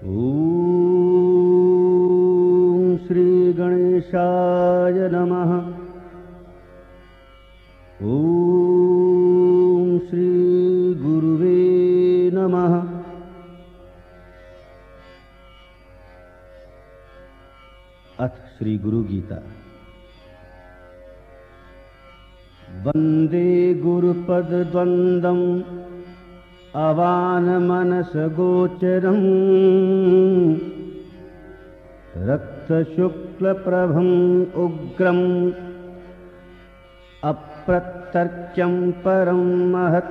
ॐ श्री गणेशाय नमः। ॐ श्री गुरुवे नमः। अथ श्री गुरु गीता। वंदे गुरुपद द्वंद्वम् अवान मनस गोचरम् रक्त शुक्ल प्रभम् उग्रम् अप्रतर्क्यम् परम महत्।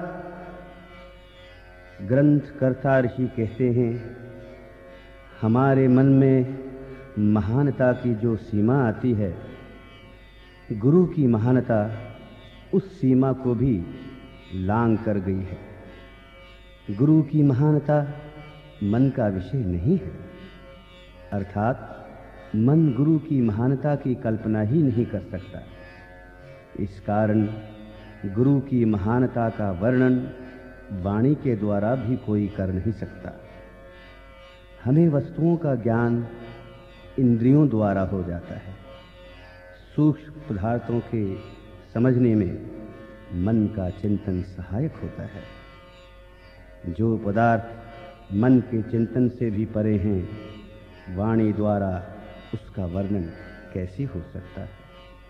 ग्रंथकर्ता ऋषि कहते हैं, हमारे मन में महानता की जो सीमा आती है, गुरु की महानता उस सीमा को भी लांघ कर गई है। गुरु की महानता मन का विषय नहीं है, अर्थात मन गुरु की महानता की कल्पना ही नहीं कर सकता। इस कारण गुरु की महानता का वर्णन वाणी के द्वारा भी कोई कर नहीं सकता। हमें वस्तुओं का ज्ञान इंद्रियों द्वारा हो जाता है। सूक्ष्म पदार्थों के समझने में मन का चिंतन सहायक होता है। जो पदार्थ मन के चिंतन से भी परे हैं, वाणी द्वारा उसका वर्णन कैसे हो सकता है।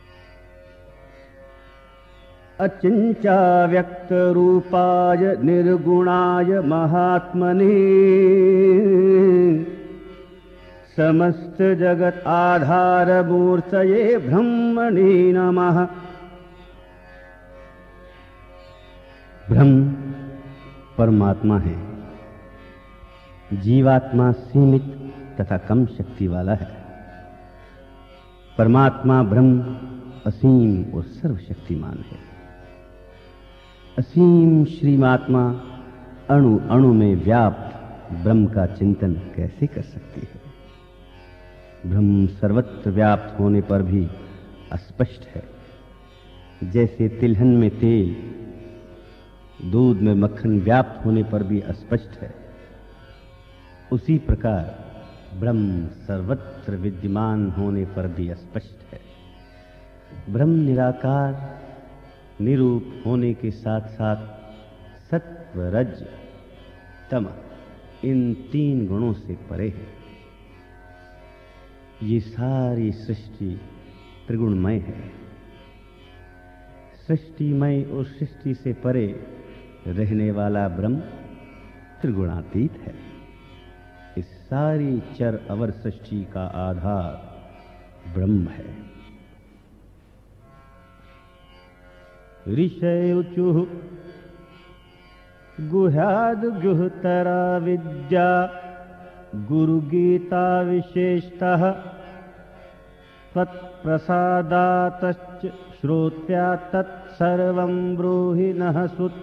अचिंत्या व्यक्त रूपाय निर्गुणाय महात्मने समस्त जगत आधार मूर्तये ब्रह्मणे नमः। ब्रह्म परमात्मा है। जीवात्मा सीमित तथा कम शक्ति वाला है। परमात्मा ब्रह्म असीम और सर्वशक्तिमान है। असीम श्रीमात्मा अणु अणु में व्याप्त ब्रह्म का चिंतन कैसे कर सकती है। ब्रह्म सर्वत्र व्याप्त होने पर भी अस्पष्ट है। जैसे तिलहन में तेल, दूध में मक्खन व्याप्त होने पर भी अस्पष्ट है, उसी प्रकार ब्रह्म सर्वत्र विद्यमान होने पर भी अस्पष्ट है। ब्रह्म निराकार निरूप होने के साथ साथ सत्व रज तम इन तीन गुणों से परे है। ये सारी सृष्टि त्रिगुणमय है। सृष्टिमय और सृष्टि से परे रहने वाला ब्रह्म त्रिगुणातीत है। इस सारी चर अवर सृष्टि का आधार ब्रह्म है। ऋषयुचुः गुह्याद् गुह्यतरा विद्या गुरुगीता विशेषतः त्वत्प्रसादातश्च श्रोत्या तत्सर्वं ब्रूहि नः सुत।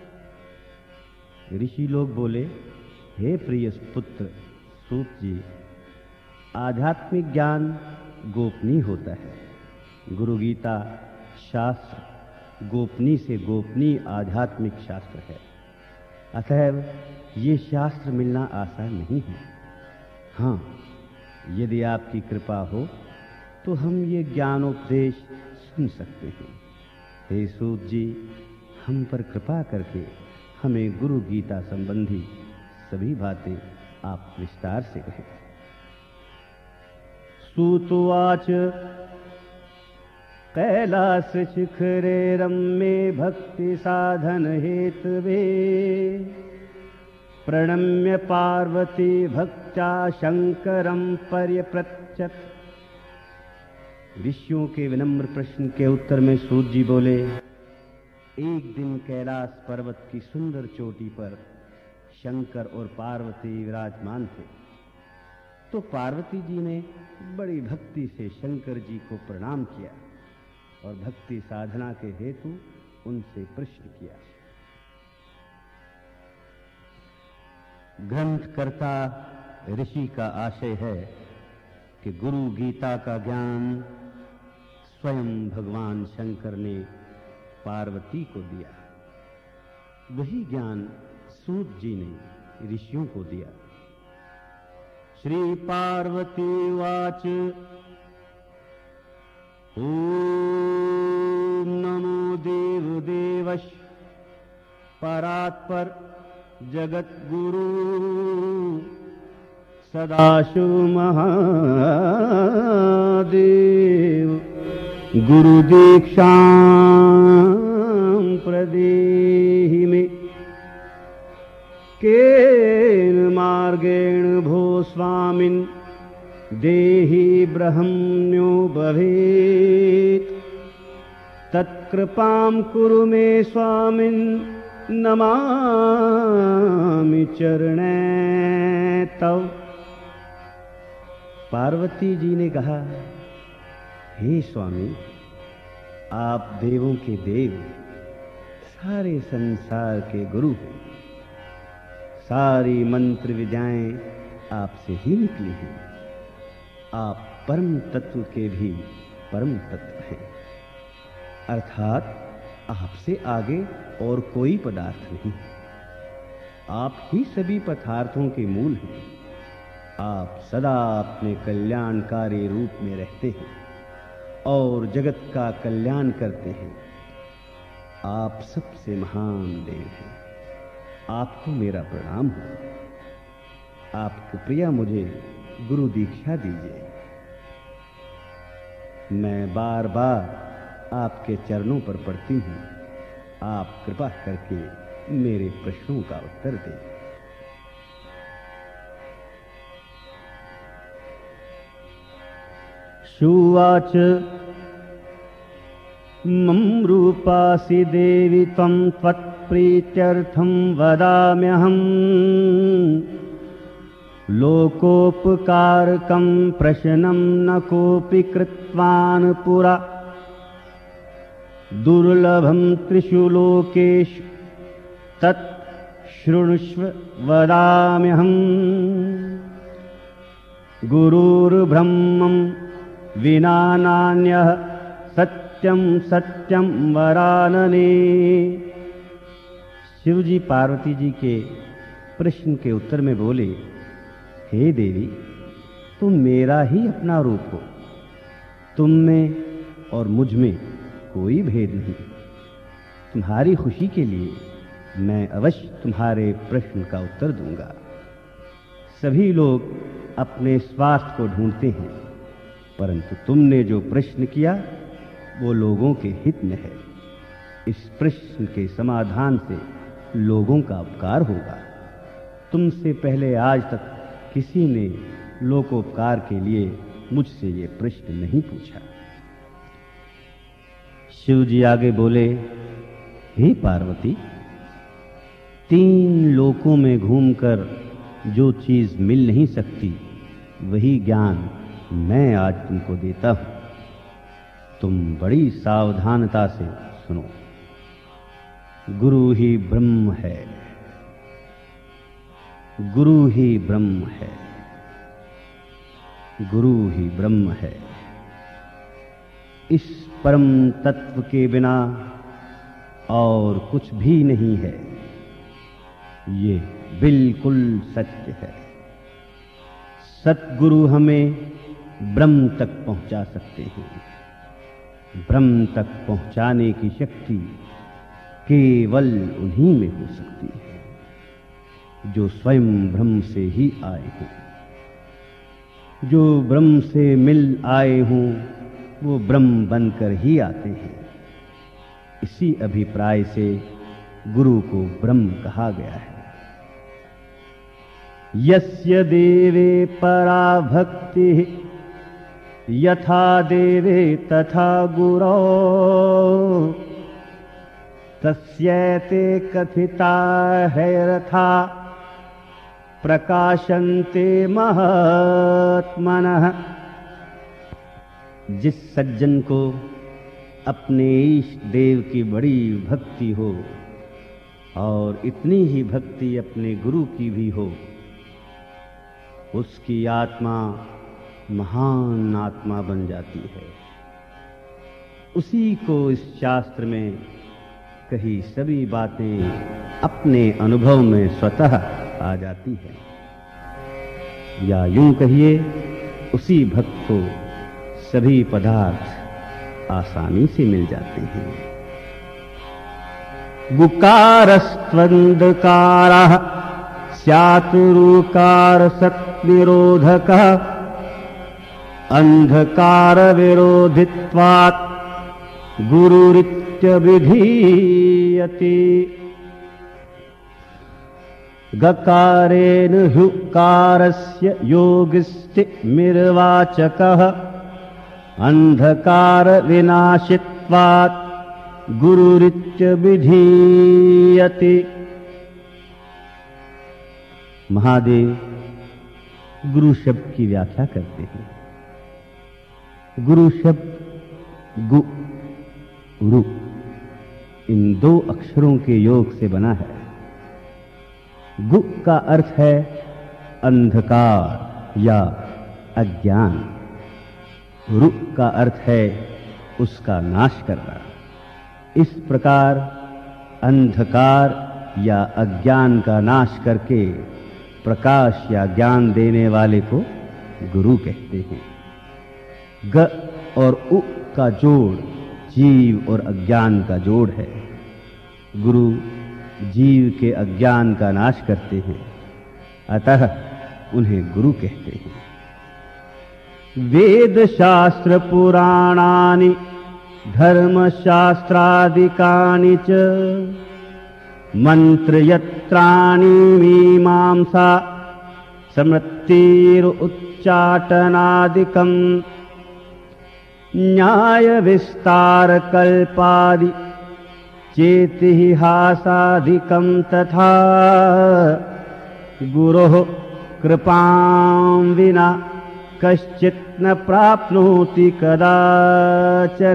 ऋषि लोग बोले, हे प्रिय पुत्र सूत जी, आध्यात्मिक ज्ञान गोपनीय होता है। गुरु गीता शास्त्र गोपनीय से गोपनीय आध्यात्मिक शास्त्र है। अतएव ये शास्त्र मिलना आसान नहीं है। हाँ, यदि आपकी कृपा हो तो हम ये ज्ञानोपदेश सुन सकते हैं। हे सूत जी, हम पर कृपा करके हमें गुरु गीता संबंधी सभी बातें आप विस्तार से कहें। सूतुवाच कैलास शिखरे रम्ये भक्ति साधन हेतवे प्रणम्य पार्वती भक्त्या शंकरं पर्यप्रच्छत्। ऋषियों के विनम्र प्रश्न के उत्तर में सूत जी बोले, एक दिन कैलाश पर्वत की सुंदर चोटी पर शंकर और पार्वती विराजमान थे। तो पार्वती जी ने बड़ी भक्ति से शंकर जी को प्रणाम किया और भक्ति साधना के हेतु उनसे प्रश्न किया। ग्रंथकर्ता ऋषि का आशय है कि गुरु गीता का ज्ञान स्वयं भगवान शंकर ने पार्वती को दिया। वही ज्ञान सूत जी ने ऋषियों को दिया। श्री पार्वती उवाच ॐ नमो देवदेवश परात्पर जगद्गुरु सदाशिव महादेव गुरुदीक्षां प्रदेहि मे केन मार्गेण भो स्वामिन् देहि ब्रह्मण्यो भवेत् तत्कृपां कुरु मे स्वामिन् नमामि चरणे तव। पार्वती जी ने कहा, हे स्वामी, आप देवों के देव, सारे संसार के गुरु हैं। सारी मंत्र विद्याएं आपसे ही निकली हैं। आप परम तत्व के भी परम तत्व हैं, अर्थात आपसे आगे और कोई पदार्थ नहीं। आप ही सभी पदार्थों के मूल हैं। आप सदा अपने कल्याणकारी रूप में रहते हैं और जगत का कल्याण करते हैं। आप सबसे महान देव हैं। आपको मेरा प्रणाम हो। आप कृपया मुझे गुरु दीक्षा दीजिए। मैं बार बार आपके चरणों पर पड़ती हूँ। आप कृपा करके मेरे प्रश्नों का उत्तर दें। शुवाच मम रूपासि देवी त्वं त्वत्प्रीत्यर्थं वदाम्यहम् लोकोपकारकं प्रश्नं न कोऽपि कृतवान् पुरा दुर्लभं त्रिषु लोकेषु तत् शृणुष्व वदाम्यहम् गुरुर्ब्रह्मं विना नान्यः सत्यं सत्यं वरानने। शिवजी पार्वती जी के प्रश्न के उत्तर में बोले, हे देवी, तुम मेरा ही अपना रूप हो। तुम में और मुझ में कोई भेद नहीं। तुम्हारी खुशी के लिए मैं अवश्य तुम्हारे प्रश्न का उत्तर दूंगा। सभी लोग अपने स्वार्थ को ढूंढते हैं, परंतु तुमने जो प्रश्न किया वो लोगों के हित में है। इस प्रश्न के समाधान से लोगों का उपकार होगा। तुमसे पहले आज तक किसी ने लोकोपकार के लिए मुझसे ये प्रश्न नहीं पूछा। शिव जी आगे बोले, हे पार्वती, 3 लोकों में घूमकर जो चीज मिल नहीं सकती वही ज्ञान मैं आज तुमको देता हूं। तुम बड़ी सावधानता से सुनो। गुरु ही ब्रह्म है। गुरु ही ब्रह्म है। गुरु ही ब्रह्म है। इस परम तत्व के बिना और कुछ भी नहीं है। ये बिल्कुल सत्य है। सतगुरु हमें ब्रह्म तक पहुंचा सकते हैं। ब्रह्म तक पहुंचाने की शक्ति केवल उन्हीं में हो सकती है जो स्वयं ब्रह्म से ही आए हों। जो ब्रह्म से मिल आए हों वो ब्रह्म बनकर ही आते हैं। इसी अभिप्राय से गुरु को ब्रह्म कहा गया है। यस्य देवे परा भक्ति यथा देवे तथा गुरो तस्यैते कथिता हैरथा प्रकाशन्ते महात्मनः। जिस सज्जन को अपने इष्ट देव की बड़ी भक्ति हो और इतनी ही भक्ति अपने गुरु की भी हो, उसकी आत्मा महान आत्मा बन जाती है। उसी को इस शास्त्र में कही सभी बातें अपने अनुभव में स्वतः आ जाती है। या यूं कहिए उसी भक्त को सभी पदार्थ आसानी से मिल जाते हैं। गुकारस्त्वन्धकारः स्यातुरुकार सत्निरोधकः अंधकार विरोधित्वात् गुरुरित्यभिधीयते। गकारेण हुकारस्य योगिस्ति निर्वाचकः अंधकार विनाशित्वात् गुरुरित्यभिधीयते। महादेव गुरु शब्द की व्याख्या करते हैं। गुरु शब्द गु रु इन दो अक्षरों के योग से बना है। गु का अर्थ है अंधकार या अज्ञान, रु का अर्थ है उसका नाश करना। इस प्रकार अंधकार या अज्ञान का नाश करके प्रकाश या ज्ञान देने वाले को गुरु कहते हैं। ग और उ का जोड़ जीव और अज्ञान का जोड़ है। गुरु जीव के अज्ञान का नाश करते हैं, अतः उन्हें गुरु कहते हैं। वेद शास्त्र पुराणानि धर्म शास्त्रादिकानि च मंत्र यत्राणि मीमांसा समृत्तिरुच्चाटनादिकम् न्याय विस्तार कल्पादि चेतिहासादिकं तथा गुरोः कृपां विना कश्चित् न प्राप्नोति कदाचन।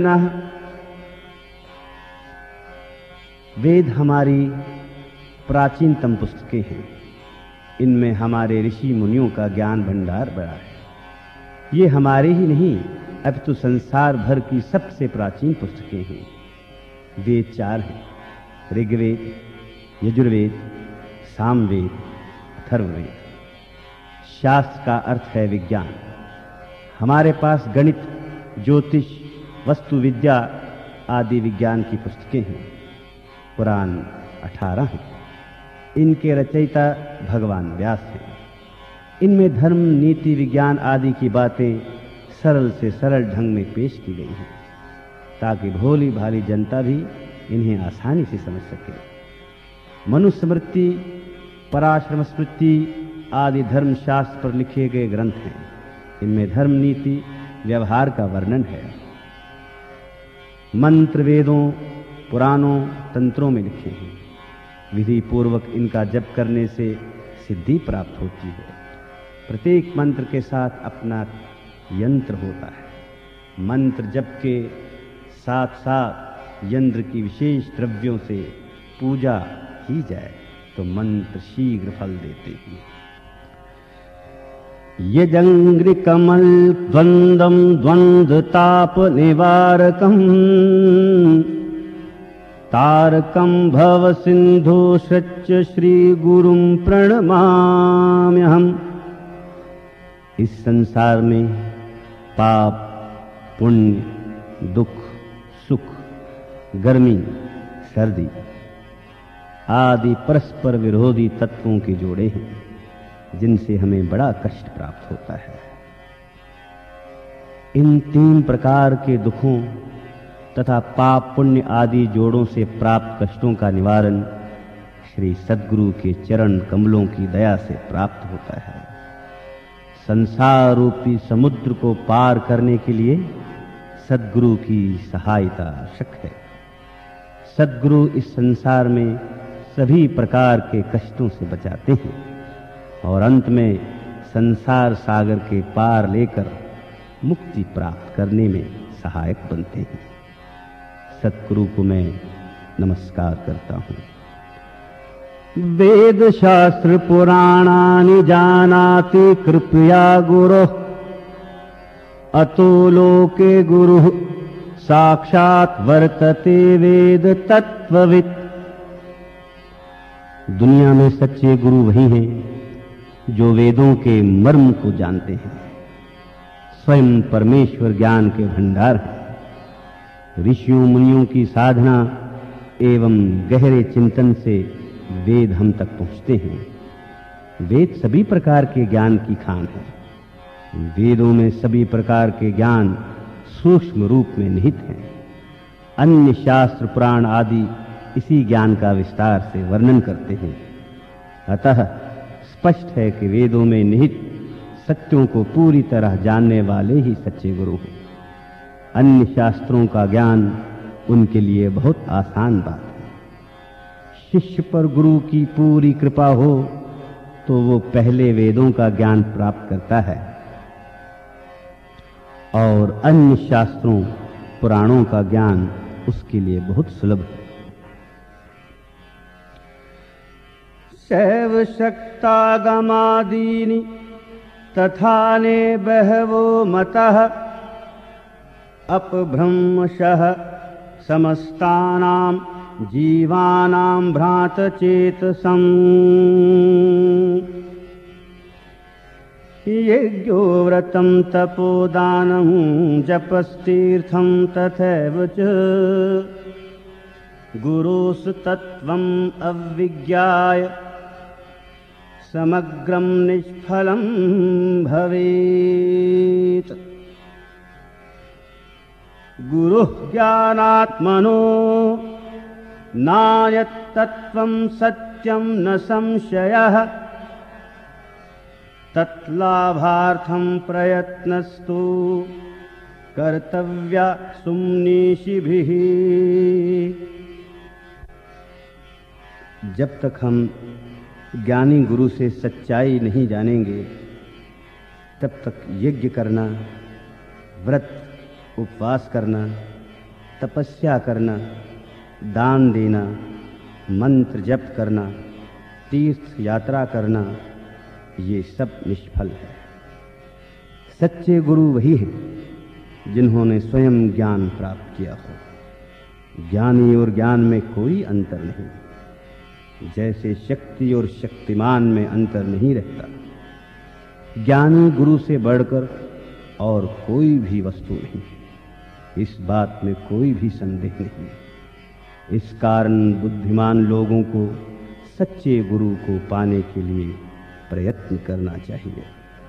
वेद हमारी प्राचीनतम पुस्तकें हैं। इनमें हमारे ऋषि मुनियों का ज्ञान भंडार बड़ा है। ये हमारे ही नहीं अपितु संसार भर की सबसे प्राचीन पुस्तकें हैं। वेद 4 हैं, ऋग्वेद, यजुर्वेद, सामवेद, अथर्ववेद। शास्त्र का अर्थ है विज्ञान। हमारे पास गणित, ज्योतिष, वस्तु विद्या आदि विज्ञान की पुस्तकें हैं। पुराण 18 हैं। इनके रचयिता भगवान व्यास हैं। इनमें धर्म, नीति, विज्ञान आदि की बातें सरल से सरल ढंग में पेश की गई हैं, ताकि भोली भाली जनता भी इन्हें आसानी से समझ सके। मनुस्मृति, पराशर स्मृति आदि धर्म शास्त्र पर लिखे गए ग्रंथ हैं। इनमें धर्म, नीति, व्यवहार का वर्णन है। मंत्र वेदों, पुराणों, तंत्रों में लिखे हैं। विधि पूर्वक इनका जप करने से सिद्धि प्राप्त होती है। प्रत्येक मंत्र के साथ अपना यंत्र होता है। मंत्र जप के साथ साथ यंत्र की विशेष द्रव्यों से पूजा की जाए तो मंत्र शीघ्र फल देते हैं। यजंग्रि कमल द्वंद्वम द्वंद्वताप निवारकम तारकम भव सिंधु सच्च श्री गुरुम प्रणमाम्यहम्। इस संसार में पाप, पुण्य, दुख, सुख, गर्मी, सर्दी आदि परस्पर विरोधी तत्वों के जोड़े हैं, जिनसे हमें बड़ा कष्ट प्राप्त होता है। इन 3 प्रकार के दुखों तथा पाप, पुण्य आदि जोड़ों से प्राप्त कष्टों का निवारण श्री सद्गुरु के चरण कमलों की दया से प्राप्त होता है। संसार रूपी समुद्र को पार करने के लिए सद्गुरु की सहायता आवश्यक है। सद्गुरु इस संसार में सभी प्रकार के कष्टों से बचाते हैं और अंत में संसार सागर के पार लेकर मुक्ति प्राप्त करने में सहायक बनते हैं। सद्गुरु को मैं नमस्कार करता हूँ। वेद शास्त्र पुराणानि जानाति कृपया गुरोः अतो लोके गुरुः साक्षात् वर्तते वेद तत्ववित्। दुनिया में सच्चे गुरु वही हैं जो वेदों के मर्म को जानते हैं, स्वयं परमेश्वर ज्ञान के भंडार हैं। ऋषियों मुनियों की साधना एवं गहरे चिंतन से वेद हम तक पहुंचते हैं। वेद सभी प्रकार के ज्ञान की खान है। वेदों में सभी प्रकार के ज्ञान सूक्ष्म रूप में निहित हैं। अन्य शास्त्र पुराण आदि इसी ज्ञान का विस्तार से वर्णन करते हैं। अतः स्पष्ट है कि वेदों में निहित सत्यों को पूरी तरह जानने वाले ही सच्चे गुरु हैं। अन्य शास्त्रों का ज्ञान उनके लिए बहुत आसान बात है। शिष्य पर गुरु की पूरी कृपा हो तो वो पहले वेदों का ज्ञान प्राप्त करता है और अन्य शास्त्रों पुराणों का ज्ञान उसके लिए बहुत सुलभ है। शैव शक्तागमादीनि तथाने बहवो मतः अपभ्रंशः समस्तानां जीवानां भ्रातचेतसम् यज्ञो व्रतं तपोदानं जपस्तीर्थं तथैव च गुरोस् तत्त्वम् अविज्ञाय समग्रं निष्फलं भवेत्। गुरुः ज्ञानात्मनो नायत्तत्त्वं सत्यं न संशयः तत्लाभार्थं प्रयत्नस्तु कर्तव्या सुमनीषिभिः। जब तक हम ज्ञानी गुरु से सच्चाई नहीं जानेंगे तब तक यज्ञ करना, व्रत उपवास करना, तपस्या करना, दान देना, मंत्र जप करना, तीर्थ यात्रा करना, ये सब निष्फल है। सच्चे गुरु वही हैं जिन्होंने स्वयं ज्ञान प्राप्त किया हो। ज्ञानी और ज्ञान में कोई अंतर नहीं, जैसे शक्ति और शक्तिमान में अंतर नहीं रहता। ज्ञानी गुरु से बढ़कर और कोई भी वस्तु नहीं, इस बात में कोई भी संदेह नहीं। इस कारण बुद्धिमान लोगों को सच्चे गुरु को पाने के लिए प्रयत्न करना चाहिए।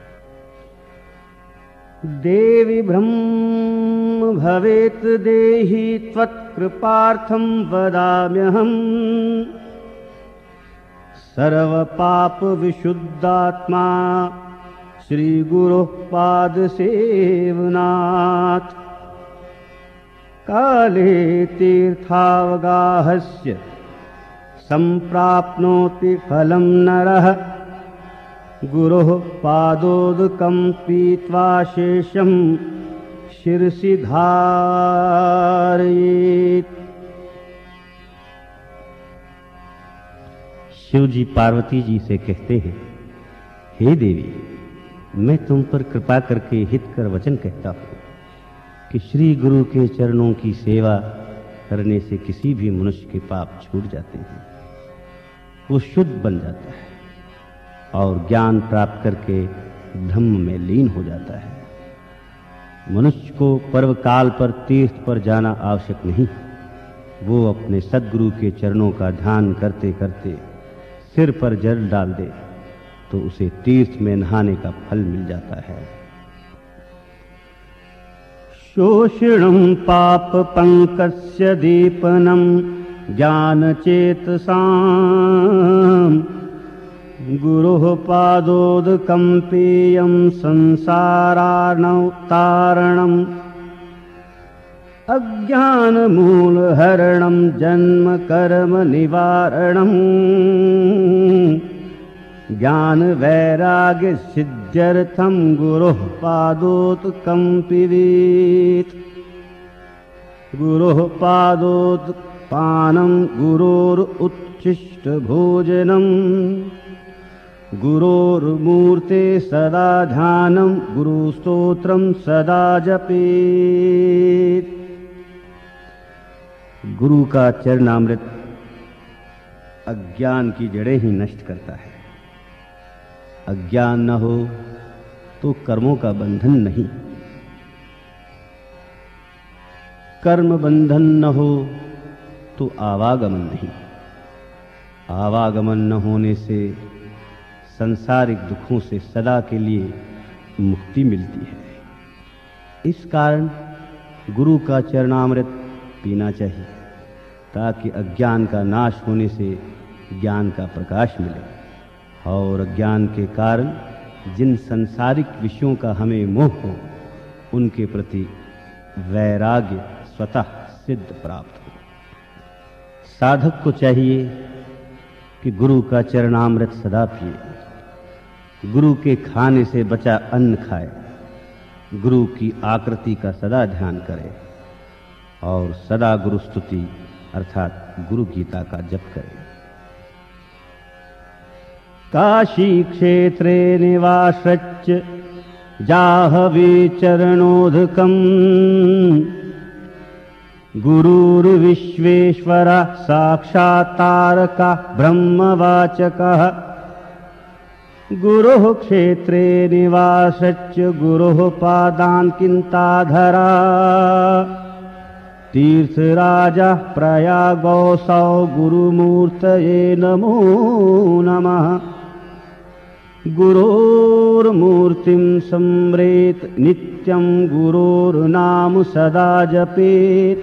देवि ब्रह्म भवेत् देहि त्वत्कृपार्थं वदाम्यहम् सर्वपाप विशुद्धात्मा श्रीगुरोः पादसेवनात् काले तीर्थावगाहस्य संप्राप्नोति फलं नरः गुरोः पादोदकं पीत्वा शेषं शिरसि धारयेत्। शिव जी पार्वती जी से कहते हैं, हे देवी, मैं तुम पर कृपा करके हितकर वचन कहता हूँ कि श्री गुरु के चरणों की सेवा करने से किसी भी मनुष्य के पाप छूट जाते हैं। वो शुद्ध बन जाता है और ज्ञान प्राप्त करके धम्म में लीन हो जाता है। मनुष्य को पर्व काल पर तीर्थ पर जाना आवश्यक नहीं। वो अपने सद्गुरु के चरणों का ध्यान करते करते सिर पर जल डाल दे तो उसे तीर्थ में नहाने का फल मिल जाता है। शोषिणं पाप पंकस्य दीपनं ज्ञानचेतसाम् गुरोः पादोदकं पेयं संसारार्णवतारणम् अज्ञानमूलहरणं जन्म कर्म निवारणम् ज्ञान वैराग्य सिद्ध्यर्थं गुरोः पादोदकं पिबेत्। गुरोः पादोदकपानं गुरोरुच्छिष्ट भोजनम् गुरोर्मूर्ते सदा ध्यानं गुरुस्तोत्रं सदा जपेत्। गुरु का चरणामृत अज्ञान की जड़ें ही नष्ट करता है। अज्ञान न हो तो कर्मों का बंधन नहीं, कर्म बंधन न हो तो आवागमन नहीं, आवागमन न होने से संसारिक दुखों से सदा के लिए मुक्ति मिलती है। इस कारण गुरु का चरणामृत पीना चाहिए ताकि अज्ञान का नाश होने से ज्ञान का प्रकाश मिले और अज्ञान के कारण जिन सांसारिक विषयों का हमें मोह हो उनके प्रति वैराग्य स्वतः सिद्ध प्राप्त हो। साधक को चाहिए कि गुरु का चरणामृत सदा पिए, गुरु के खाने से बचा अन्न खाए, गुरु की आकृति का सदा ध्यान करे और सदा गुरु स्तुति अर्थात गुरु गीता का जप करे। काशी क्षेत्रे निवासच्च जाहवे चरणोदकम् गुरुर्विश्वेश्वरः साक्षात्कारः ब्रह्मवाचकः गुरुः क्षेत्रे निवासच्च गुरुः पादान् किन्ताधरा तीर्थराजः प्रयागोऽसौ गुरुमूर्तये नमो नमः गुरोर्मूर्तिं स्मरेत् नित्यं गुरोर्नाम सदा जपेत्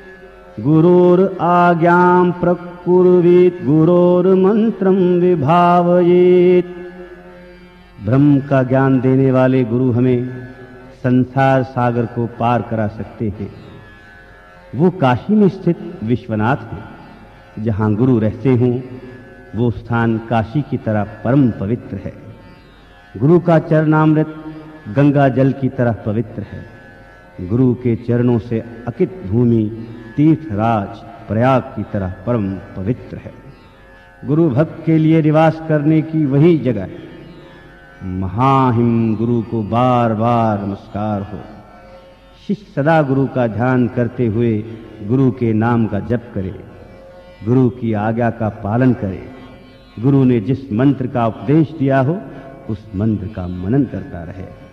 गुरोराज्ञां प्रकुर्वीत् गुरोर्मन्त्रं विभावयेत्। ब्रह्म का ज्ञान देने वाले गुरु हमें संसार सागर को पार करा सकते हैं। वो काशी में स्थित विश्वनाथ है। जहां गुरु रहते हों वो स्थान काशी की तरह परम पवित्र है। गुरु का चरणामृत गंगा जल की तरह पवित्र है। गुरु के चरणों से अकित भूमि तीर्थराज प्रयाग की तरह परम पवित्र है। गुरु भक्त के लिए निवास करने की वही जगह है। महाहिम गुरु को बार बार नमस्कार हो। शिष्य सदा गुरु का ध्यान करते हुए गुरु के नाम का जप करे, गुरु की आज्ञा का पालन करे, गुरु ने जिस मंत्र का उपदेश दिया हो उस मंत्र का मनन करता रहे।